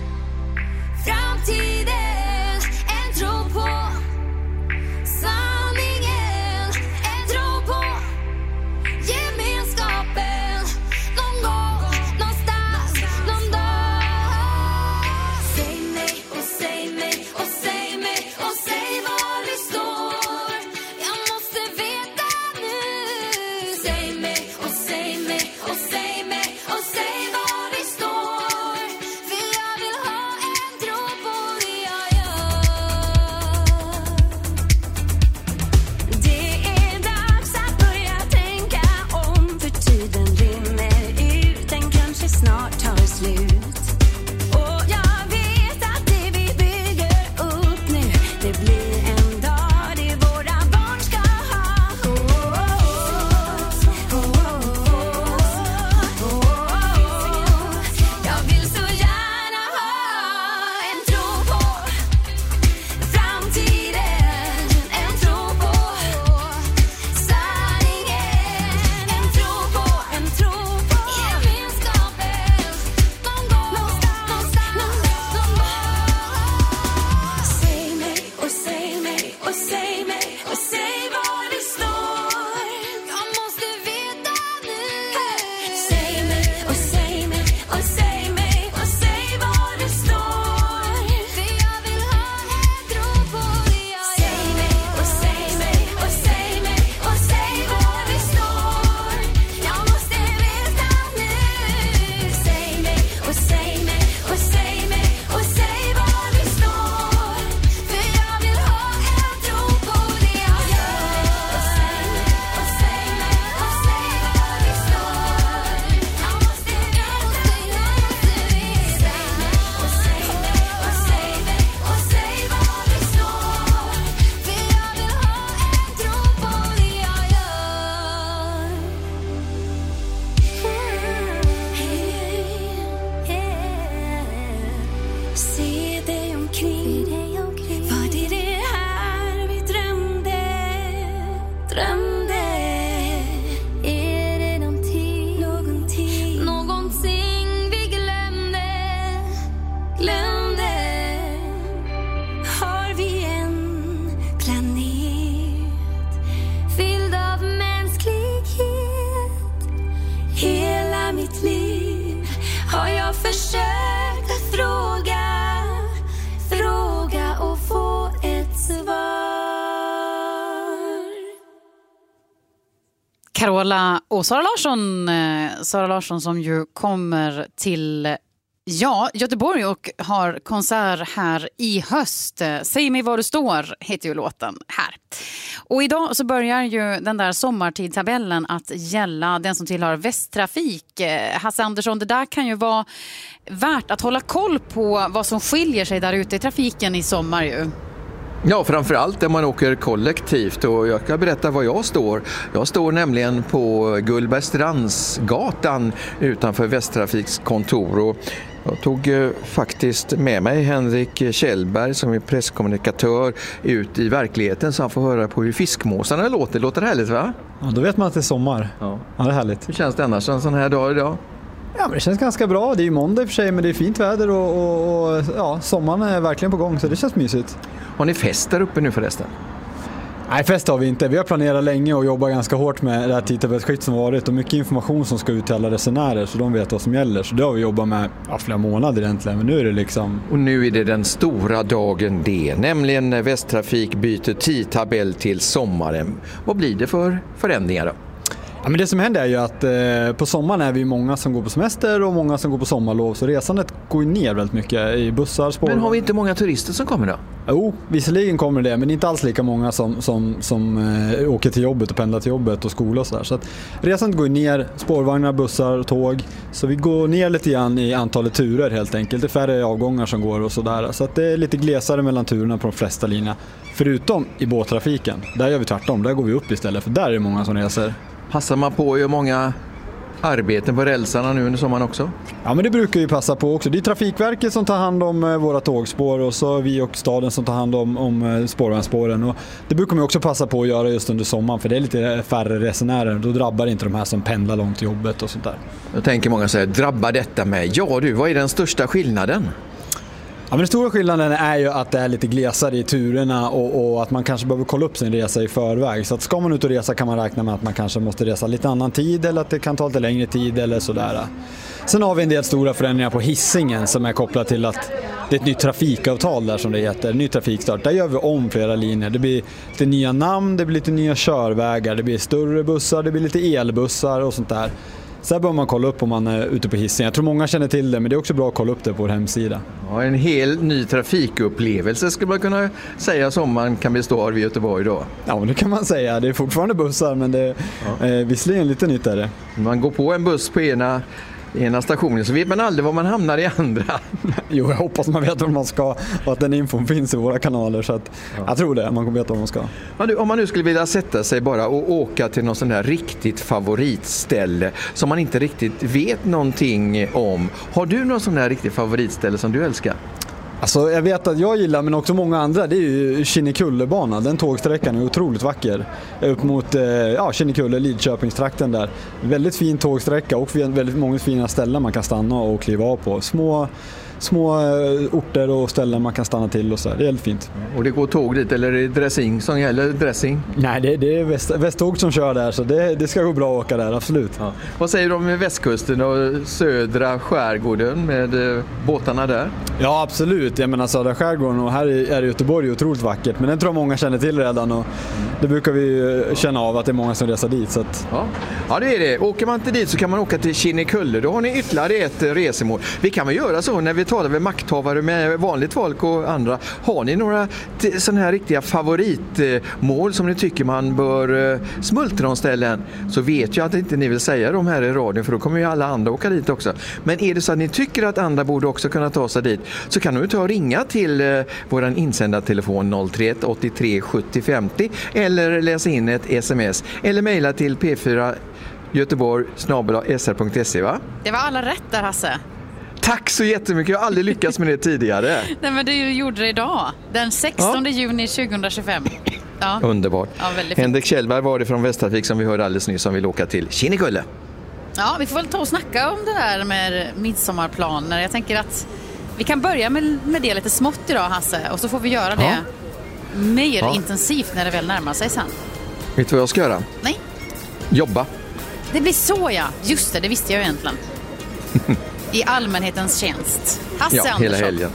framtiden, en tro på sanningen, en tro på gemenskapen, någon gång, någonstans, någon dag. Säg mig och säg mig och säg mig och säg var vi står. Jag måste veta nu. Säg mig och säg mig och säg mig och säg försökte fråga, fråga och få ett svar. Carola och Sara Larsson. eh, Sara Larsson som ju kommer till ja, Göteborg och har konsert här i höst. Säg mig var du står heter ju låten här. Och idag så börjar ju den där sommartidtabellen att gälla den som tillhör Västtrafik. Eh, Hasse Andersson, det där kan ju vara värt att hålla koll på vad som skiljer sig där ute i trafiken i sommar ju. Ja, framförallt när man åker kollektivt, och jag kan berätta var jag står. Jag står nämligen på Gullbergstrandsgatan utanför Västtrafiks kontor, och jag tog eh, faktiskt med mig Henrik Kjellberg som är presskommunikatör ut i verkligheten, så han får höra på hur fiskmåsarna låter. Låter det härligt, va? Ja, då vet man att det är sommar. Ja, ja det är härligt. Hur känns det annars en sån här dag idag? Ja, men det känns ganska bra. Det är ju måndag i och för sig, men det är fint väder och, och, och ja, sommaren är verkligen på gång, så det känns mysigt. Har ni fest där uppe nu förresten? Nej, fest har vi inte. Vi har planerat länge och jobbat ganska hårt med det här tidtabellsskift som varit, och mycket information som ska ut till alla resenärer så de vet vad som gäller. Så det har vi jobbat med ja, flera månader egentligen, men nu är det liksom... Och nu är det den stora dagen det, nämligen när Västtrafik byter tidtabell till sommaren. Vad blir det för förändringar då? Ja, men det som händer är ju att eh, på sommaren är vi många som går på semester och många som går på sommarlov, så resandet går ner väldigt mycket i bussar, spår. Men har vi inte många turister som kommer då? Jo, visserligen kommer det, men inte alls lika många som, som, som eh, åker till jobbet och pendlar till jobbet och skola och sådär. Så att resandet går ner, spårvagnar, bussar och tåg, så vi går ner lite grann i antalet turer helt enkelt. Det är färre avgångar som går och sådär, så att det är lite glesare mellan turerna på de flesta linjerna. Förutom i båttrafiken, där gör vi tvärtom, där går vi upp istället, för där är det många som reser. Passar man på ju många arbeten på rälsarna nu under sommaren också? Ja, men det brukar vi passa på också. Det är Trafikverket som tar hand om eh, våra tågspår, och så vi och staden som tar hand om, om eh, spårvagnsspåren. Och det brukar man också passa på att göra just under sommaren, för det är lite färre resenärer. Då drabbar inte de här som pendlar långt till jobbet och sånt där. Då tänker många säga, drabbar detta med? Ja du, vad är den största skillnaden? Ja, men den stora skillnaden är ju att det är lite glesare i turerna, och, och att man kanske behöver kolla upp sin resa i förväg. Så att ska man ut och resa kan man räkna med att man kanske måste resa lite annan tid, eller att det kan ta lite längre tid eller sådär. Sen har vi en del stora förändringar på Hisingen som är kopplat till att det är ett nytt trafikavtal där som det heter, ny trafikstart. Där gör vi om flera linjer. Det blir lite nya namn, det blir lite nya körvägar, det blir större bussar, det blir lite elbussar och sånt där. Så här bör man kolla upp om man är ute på Hisingen. Jag tror många känner till det, men det är också bra att kolla upp det på vår hemsida. Ja, en hel ny trafikupplevelse skulle man kunna säga som man kan bestå av i Göteborg då. Ja, det kan man säga. Det är fortfarande bussar, men det är ja. eh, visserligen lite nytt är det. Man går på en buss på ena, ena stationen så vet man aldrig var man hamnar i andra. Jo, jag hoppas man vet var man ska och att den infon finns i våra kanaler, så att ja. jag tror det. Man kommer veta var man ska. Men du, om man nu skulle vilja sätta sig bara och åka till någon sån där riktigt favoritställe som man inte riktigt vet någonting om. Har du någon sån där riktigt favoritställe som du älskar? Alltså, jag vet att jag gillar, men också många andra, det är ju Kinnekullebanan. Den tågsträckan är otroligt vacker. Upp mot eh, ja, Kinnekulle, Lidköpingstrakten där. Väldigt fin tågsträcka och väldigt många fina ställen man kan stanna och kliva av på. Små, små orter och ställen man kan stanna till och så. Det är helt fint. Och det går tåg dit, eller är det dressing som gäller? Dressing? Nej, det, det är väst, Västtåg som kör där, så det, det ska gå bra att åka där, absolut. Ja. Vad säger du om västkusten och södra skärgården med eh, båtarna där? Ja, absolut. Jag menar södra skärgården, och här är Göteborg otroligt vackert, men den tror jag många känner till redan, och det brukar vi känna av att det är många som reser dit. Så att... ja. ja, det är det. Åker man inte dit så kan man åka till Kinnekulle. Då har ni ytterligare ett resemål. Vi kan väl göra så när vi talar med makthavare, med vanligt folk och andra. Har ni några t- sådana här riktiga favoritmål som ni tycker man bör uh, smultra om ställen, så vet jag att inte ni vill säga dem här i radion, för då kommer ju alla andra åka dit också. Men är det så att ni tycker att andra borde också kunna ta sig dit, så kan du ta och ringa till uh, våran insändartelefon noll tre ett åttiotre sjuttio femtio eller läsa in ett sms eller mejla till p fyra göteborg snabel-a s r punkt se, va? Det var alla rätt där, Hasse. Tack så jättemycket, jag har aldrig lyckats med det tidigare. Nej, men du gjorde det idag, den sextonde juni tjugohundratjugofem. Ja. Underbart. Ja, väldigt Henrik Kjellberg var det från Västtrafik som vi hörde alldeles nyss som vill åka till Kinnekulle. Ja, vi får väl ta och snacka om det där med midsommarplaner. Jag tänker att vi kan börja med, med det lite smått idag, Hasse, och så får vi göra det ja. mer ja. intensivt när det väl närmar sig sen. Vet du vad jag ska göra? Nej. Jobba. Det blir så, ja. Just det, det visste jag egentligen. i allmänhetens tjänst. Hasse Ja, hela Andersson. helgen.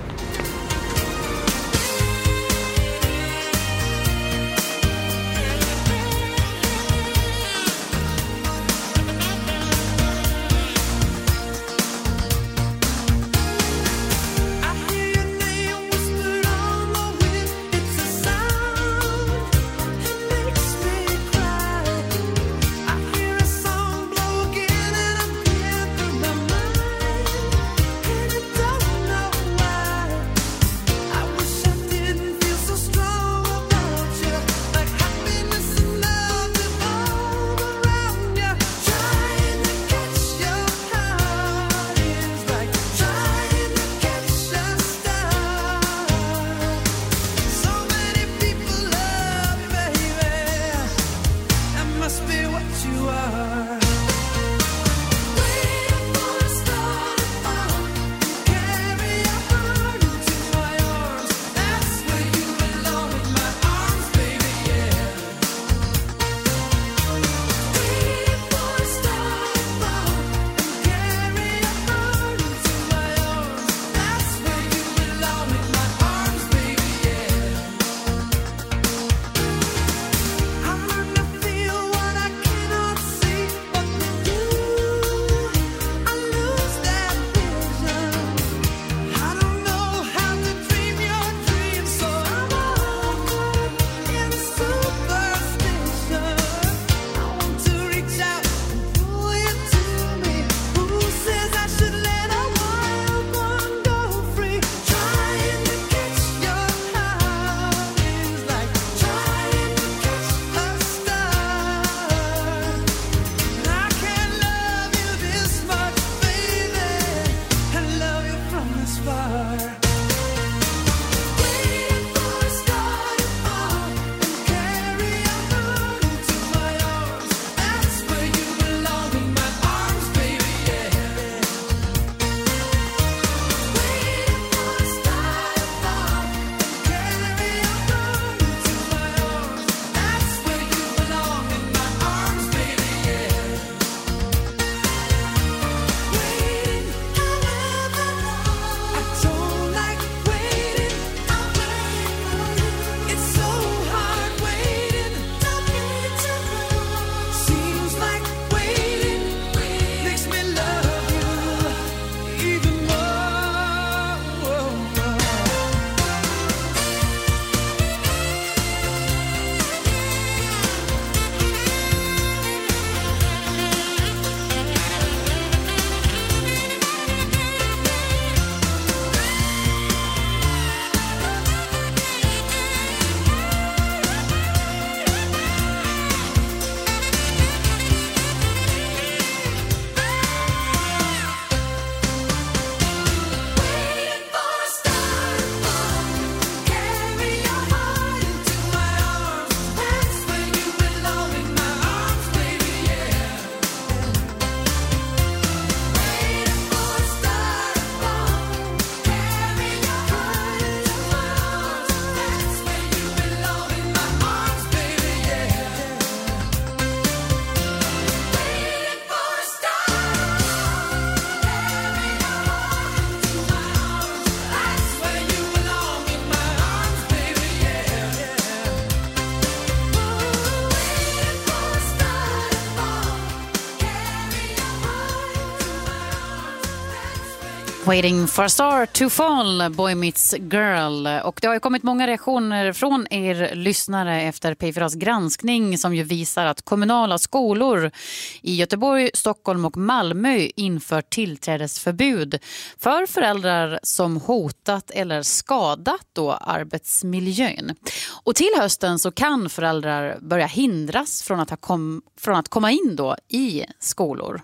Waiting for a star to fall, Boy Meets Girl. Och det har ju kommit många reaktioner från er lyssnare efter P fyras granskning som ju visar att kommunala skolor i Göteborg, Stockholm och Malmö inför tillträdesförbud för föräldrar som hotat eller skadat då arbetsmiljön. Och till hösten så kan föräldrar börja hindras från att, ha kom, från att komma in då i skolor.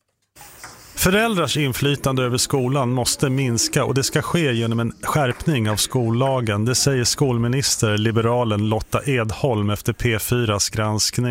Föräldrars inflytande över skolan måste minska och det ska ske genom en skärpning av skollagen. Det säger skolminister liberalen Lotta Edholm efter P fyras granskning.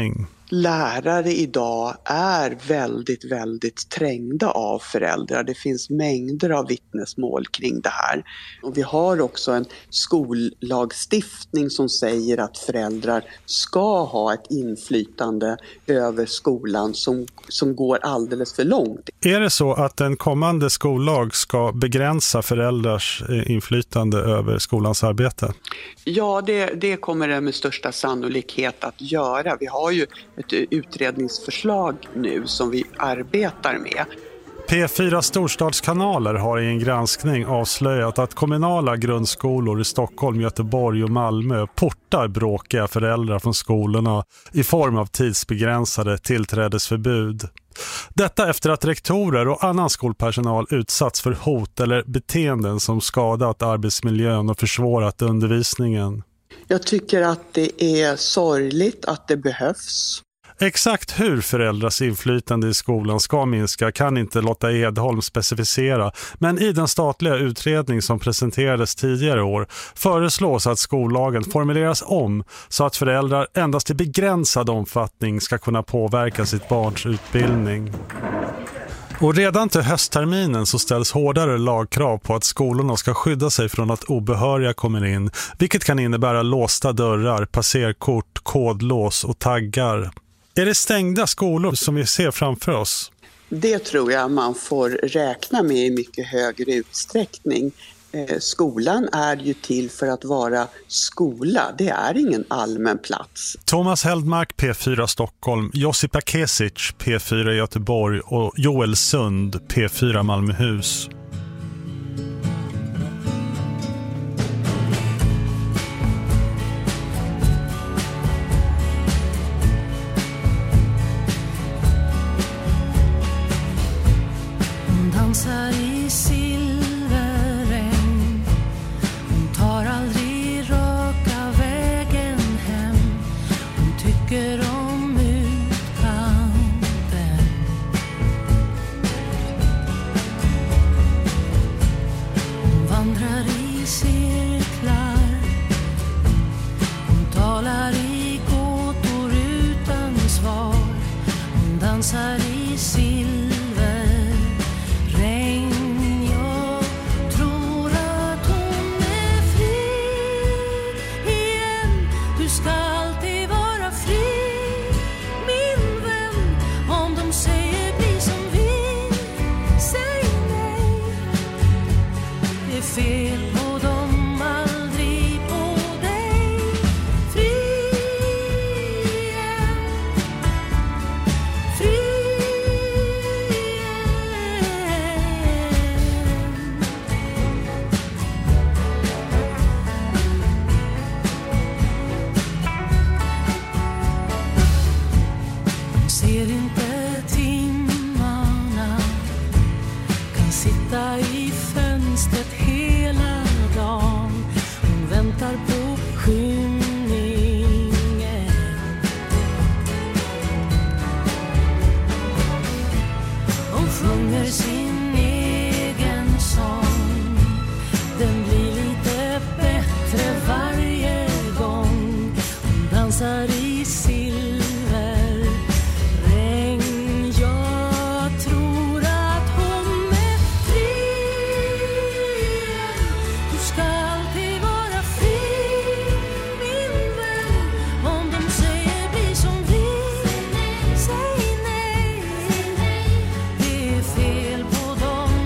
lärare idag är väldigt, väldigt trängda av föräldrar. Det finns mängder av vittnesmål kring det här. Och vi har också en skollagstiftning som säger att föräldrar ska ha ett inflytande över skolan som, som går alldeles för långt. Är det så att en kommande skollag ska begränsa föräldrars inflytande över skolans arbete? Ja, det, det kommer det med största sannolikhet att göra. Vi har ju ett utredningsförslag nu som vi arbetar med. P fyra Storstadskanaler har i en granskning avslöjat att kommunala grundskolor i Stockholm, Göteborg och Malmö portar bråkiga föräldrar från skolorna i form av tidsbegränsade tillträdesförbud. Detta efter att rektorer och annan skolpersonal utsatts för hot eller beteenden som skadat arbetsmiljön och försvårat undervisningen. Jag tycker att det är sorgligt att det behövs. Exakt hur föräldrars inflytande i skolan ska minska kan inte Lotta Edholm specificera, men i den statliga utredning som presenterades tidigare år föreslås att skollagen formuleras om så att föräldrar endast i begränsad omfattning ska kunna påverka sitt barns utbildning. Och redan till höstterminen så ställs hårdare lagkrav på att skolorna ska skydda sig från att obehöriga kommer in, vilket kan innebära låsta dörrar, passerkort, kodlås och taggar. Är det stängda skolor som vi ser framför oss? Det tror jag man får räkna med i mycket högre utsträckning. Eh, skolan är ju till för att vara skola. Det är ingen allmän plats. Thomas Heldmark, P fyra Stockholm, Josipa Kesic, P fyra Göteborg och Joel Sund, P fyra Malmöhus. Dansar i silverregn. Hon tar aldrig raka vägen hem. Hon tycker om utkanten. Hon vandrar i cirklar. Hon talar i gåtor utan svar. Hon dansar i silverregn. Säg nej, det är fel på dem.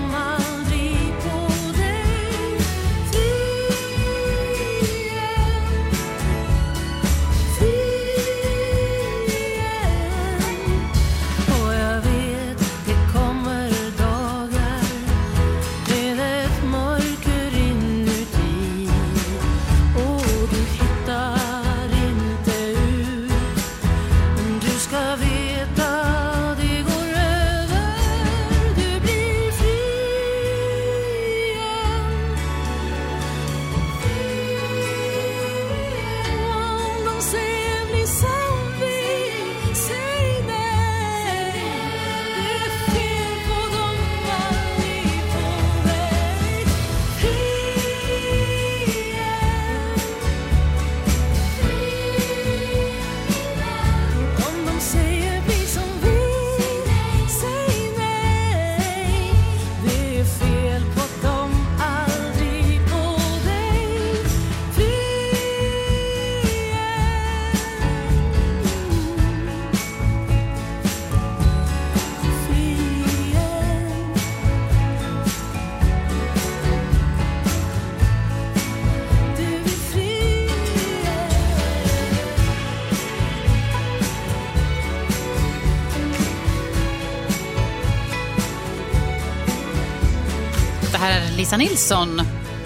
Det här är Lisa Nilsson.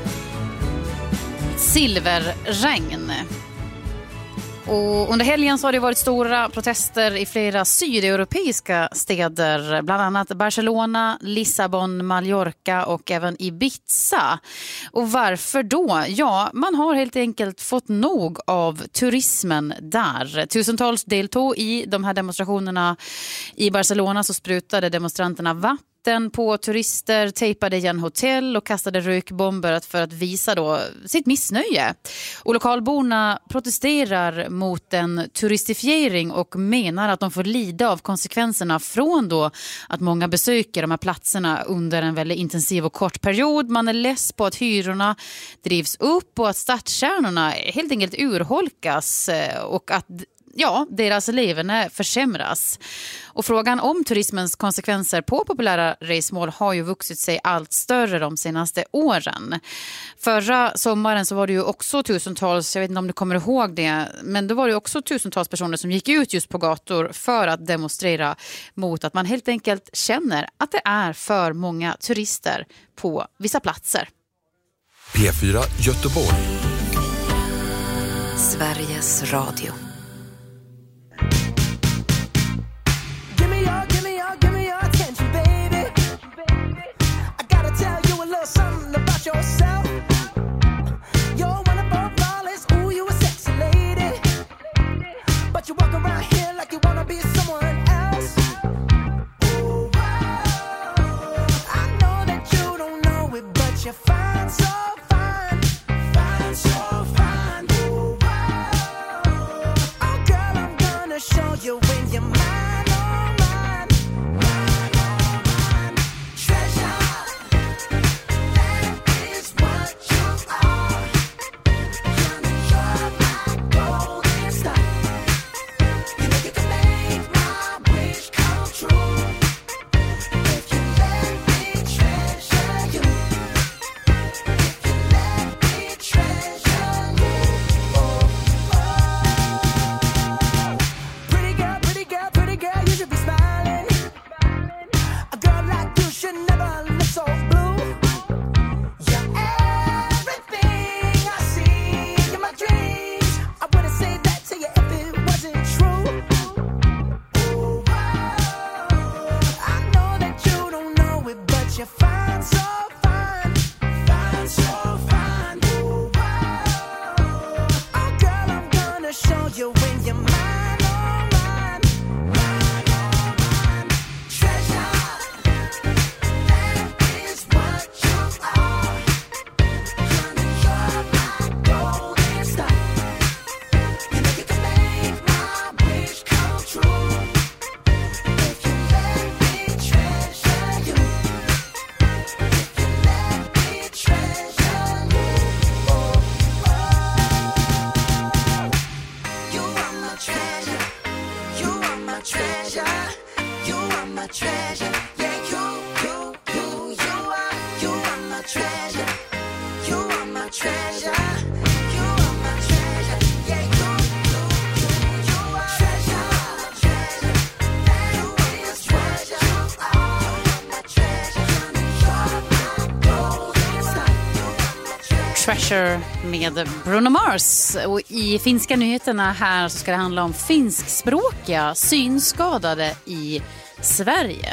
Silverregn. Och under helgen så har det varit stora protester i flera sydeuropeiska städer, bland annat Barcelona, Lissabon, Mallorca och även Ibiza. Och varför då? Ja, man har helt enkelt fått nog av turismen där. Tusentals deltog i de här demonstrationerna. I Barcelona så sprutade demonstranterna vatten på turister, tejpade igen hotell och kastade rökbomber för att visa då sitt missnöje. Och lokalborna protesterar mot en turistifiering och menar att de får lida av konsekvenserna från då att många besöker de här platserna under en väldigt intensiv och kort period. Man är less på att hyrorna drivs upp och att stadskärnorna helt enkelt urholkas och att ja, deras leverne försämras. Och frågan om turismens konsekvenser på populära resmål har ju vuxit sig allt större de senaste åren. Förra sommaren så var det ju också tusentals, jag vet inte om du kommer ihåg det, men då var det också tusentals personer som gick ut just på gator för att demonstrera mot att man helt enkelt känner att det är för många turister på vissa platser. P fyra Göteborg. Sveriges Radio. Something about yourself. You're one of our flawless. Ooh, you a sexy lady. But you walk around here like you wanna be someone else. Ooh, wow. I know that you don't know it, but you're fine, so fine. Fine, so fine. Ooh, wow. Oh, girl, I'm gonna show you when you're mine, oh, mine. Mine, oh, mine. Treasure. Treasure med Bruno Mars. Och i finska nyheterna här så ska det handla om finskspråkiga synskadade i Sverige.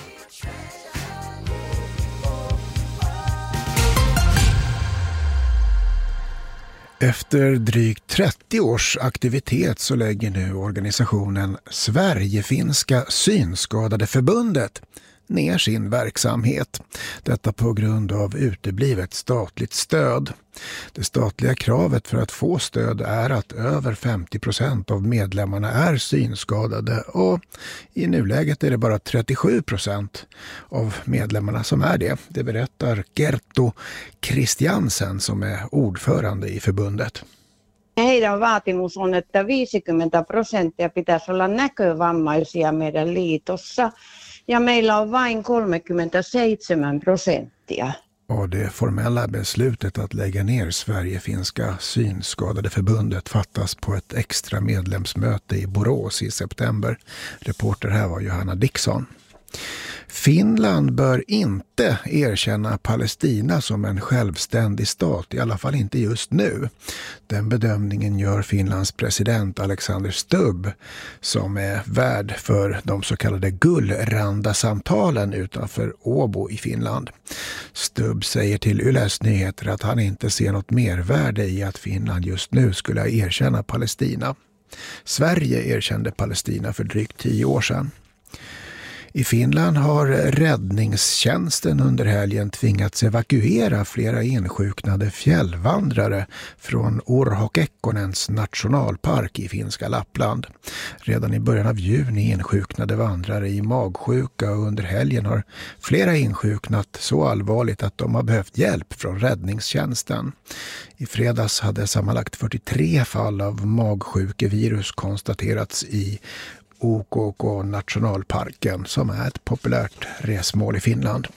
Efter drygt trettio års aktivitet så lägger nu organisationen Sverigefinska synskadade förbundet ner sin verksamhet. Detta på grund av uteblivet statligt stöd. Det statliga kravet för att få stöd är att över femtio procent av medlemmarna är synskadade och i nuläget är det bara trettiosju procent av medlemmarna som är det. Det berättar Gerto Christiansen som är ordförande i förbundet. Heidän vaatimus on, että viisikymmentä prosenttia pitäisi olla näkövammaisia meidän liitossa. Ja meillä on vain kolmekymmentäseitsemän prosenttia. Och det formella beslutet att lägga ner Sverigefinska synskadade förbundet fattas på ett extra medlemsmöte i Borås i september. Reporter här var Johanna Dixon. Finland bör inte erkänna Palestina som en självständig stat, i alla fall inte just nu. Den bedömningen gör Finlands president Alexander Stubb, som är värd för de så kallade Gullranda-samtalen utanför Åbo i Finland. Stubb säger till Yles Nyheter att han inte ser något mervärde i att Finland just nu skulle erkänna Palestina. Sverige erkände Palestina för drygt tio år sedan. I Finland har räddningstjänsten under helgen tvingats evakuera flera insjuknade fjällvandrare från Urho-Kekkonens nationalpark i finska Lappland. Redan i början av juni insjuknade vandrare i magsjuka och under helgen har flera insjuknat så allvarligt att de har behövt hjälp från räddningstjänsten. I fredags hade sammanlagt fyrtiotre fall av magsjukevirus konstaterats i O K K-nationalparken, som är ett populärt resmål i Finland.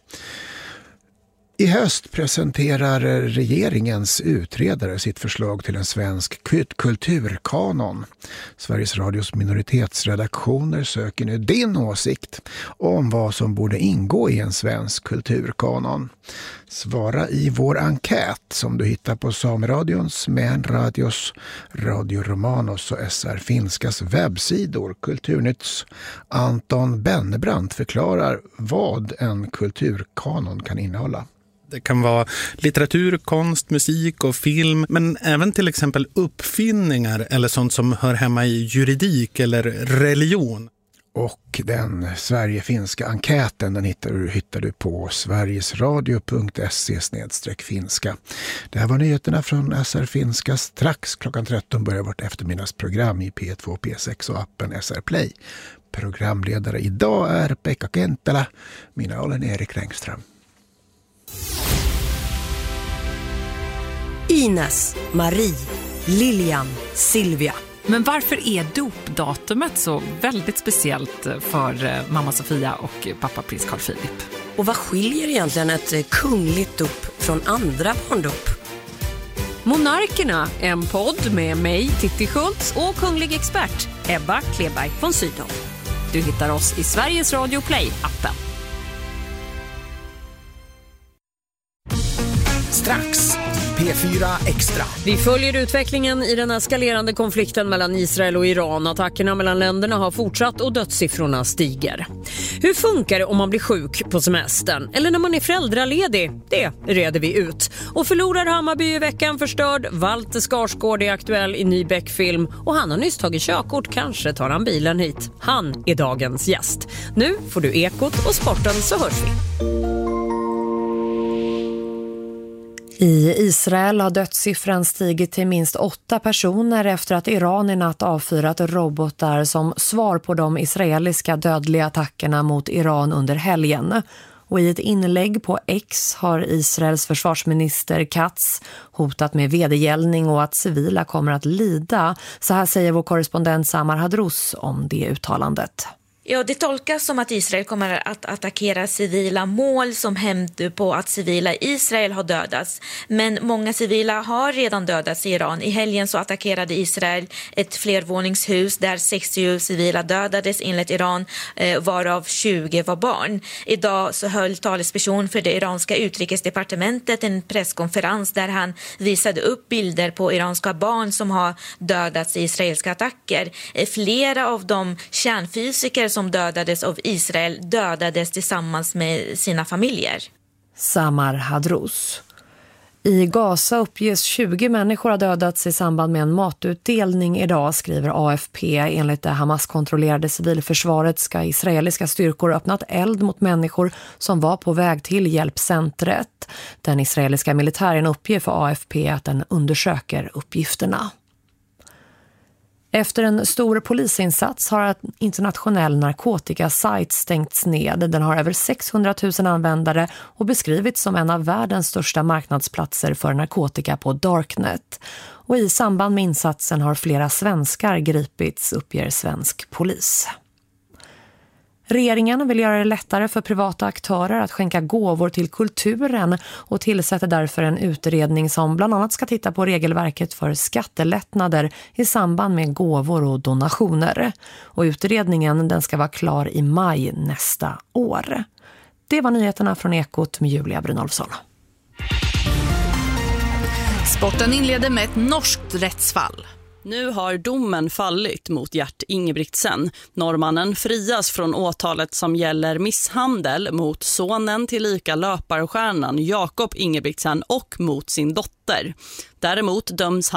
I höst presenterar regeringens utredare sitt förslag till en svensk kulturkanon. Sveriges Radios minoritetsredaktioner söker nu din åsikt om vad som borde ingå i en svensk kulturkanon. Svara i vår enkät som du hittar på Sameradions, Män Radios, Radio Romanos och S R Finskas webbsidor. Kulturnytts Anton Bennebrandt förklarar vad en kulturkanon kan innehålla. Det kan vara litteratur, konst, musik och film, men även till exempel uppfinningar eller sånt som hör hemma i juridik eller religion. Och den Sverige-finska enkäten den hittar du, hittar du på sverigesradio punkt se snedstreck finska. Det här var nyheterna från S R Finska. Strax klockan tretton börjar vårt eftermiddagsprogram i P två, P sex och appen S R Play. Programledare idag är Pekka Kenttälä. Mina olen Erik Rängström. Ines, Marie, Lilian, Silvia. Men varför är dopdatumet så väldigt speciellt för mamma Sofia och pappa prins Carl Philip? Och vad skiljer egentligen ett kungligt dop från andra barndop? Monarkerna, en podd med mig, Titti Schultz, och kunglig expert Ebba Kleberg von Sydow. Du hittar oss i Sveriges Radio Play-appen. Strax P fyra Extra. Vi följer utvecklingen i den eskalerande konflikten mellan Israel och Iran. Attackerna mellan länderna har fortsatt och dödssiffrorna stiger. Hur funkar det om man blir sjuk på semestern? Eller när man är föräldraledig? Det reder vi ut. Och förlorar Hammarby i veckan förstörd. Walter Skarsgård är aktuell i ny Beck-film. Och han har nyss tagit körkort. Kanske tar han bilen hit. Han är dagens gäst. Nu får du Ekot och sporten, så hörs vi. I Israel har dödssiffran stigit till minst åtta personer efter att Iran i natt avfyrat robotar som svar på de israeliska dödliga attackerna mot Iran under helgen. Och i ett inlägg på X har Israels försvarsminister Katz hotat med vedergällning och att civila kommer att lida. Så här säger vår korrespondent Samar Hadrous om det uttalandet. Ja, det tolkas som att Israel kommer att attackera civila mål som hämnd på att civila i Israel har dödats. Men många civila har redan dödats i Iran. I helgen så attackerade Israel ett flervåningshus där sextio civila dödades enligt Iran, varav tjugo var barn. Idag så höll talesperson för det iranska utrikesdepartementet en presskonferens där han visade upp bilder på iranska barn som har dödats i israeliska attacker. Flera av de kärnfysiker som dödades av Israel dödades tillsammans med sina familjer. Samar Hadrous. I Gaza uppges tjugo människor har dödats i samband med en matutdelning idag, skriver A F P. Enligt det Hamas-kontrollerade civilförsvaret ska israeliska styrkor öppnat eld mot människor som var på väg till hjälpcentret. Den israeliska militären uppger för A F P att den undersöker uppgifterna. Efter en stor polisinsats har en internationell narkotikasajt stängts ned. Den har över sexhundratusen användare och beskrivits som en av världens största marknadsplatser för narkotika på Darknet. Och i samband med insatsen har flera svenskar gripits, uppger svensk polis. Regeringen vill göra det lättare för privata aktörer att skänka gåvor till kulturen och tillsätter därför en utredning som bland annat ska titta på regelverket för skattelättnader i samband med gåvor och donationer. Och utredningen den ska vara klar i maj nästa år. Det var nyheterna från Ekot med Julia Brynolfsson. Sporten inleder med ett norskt rättsfall. Nu har domen fallit mot Gert Ingebrigtsen. Norrmannen frias från åtalet som gäller misshandel mot sonen till lika löparstjärnan Jakob Ingebrigtsen och mot sin dotter. Däremot döms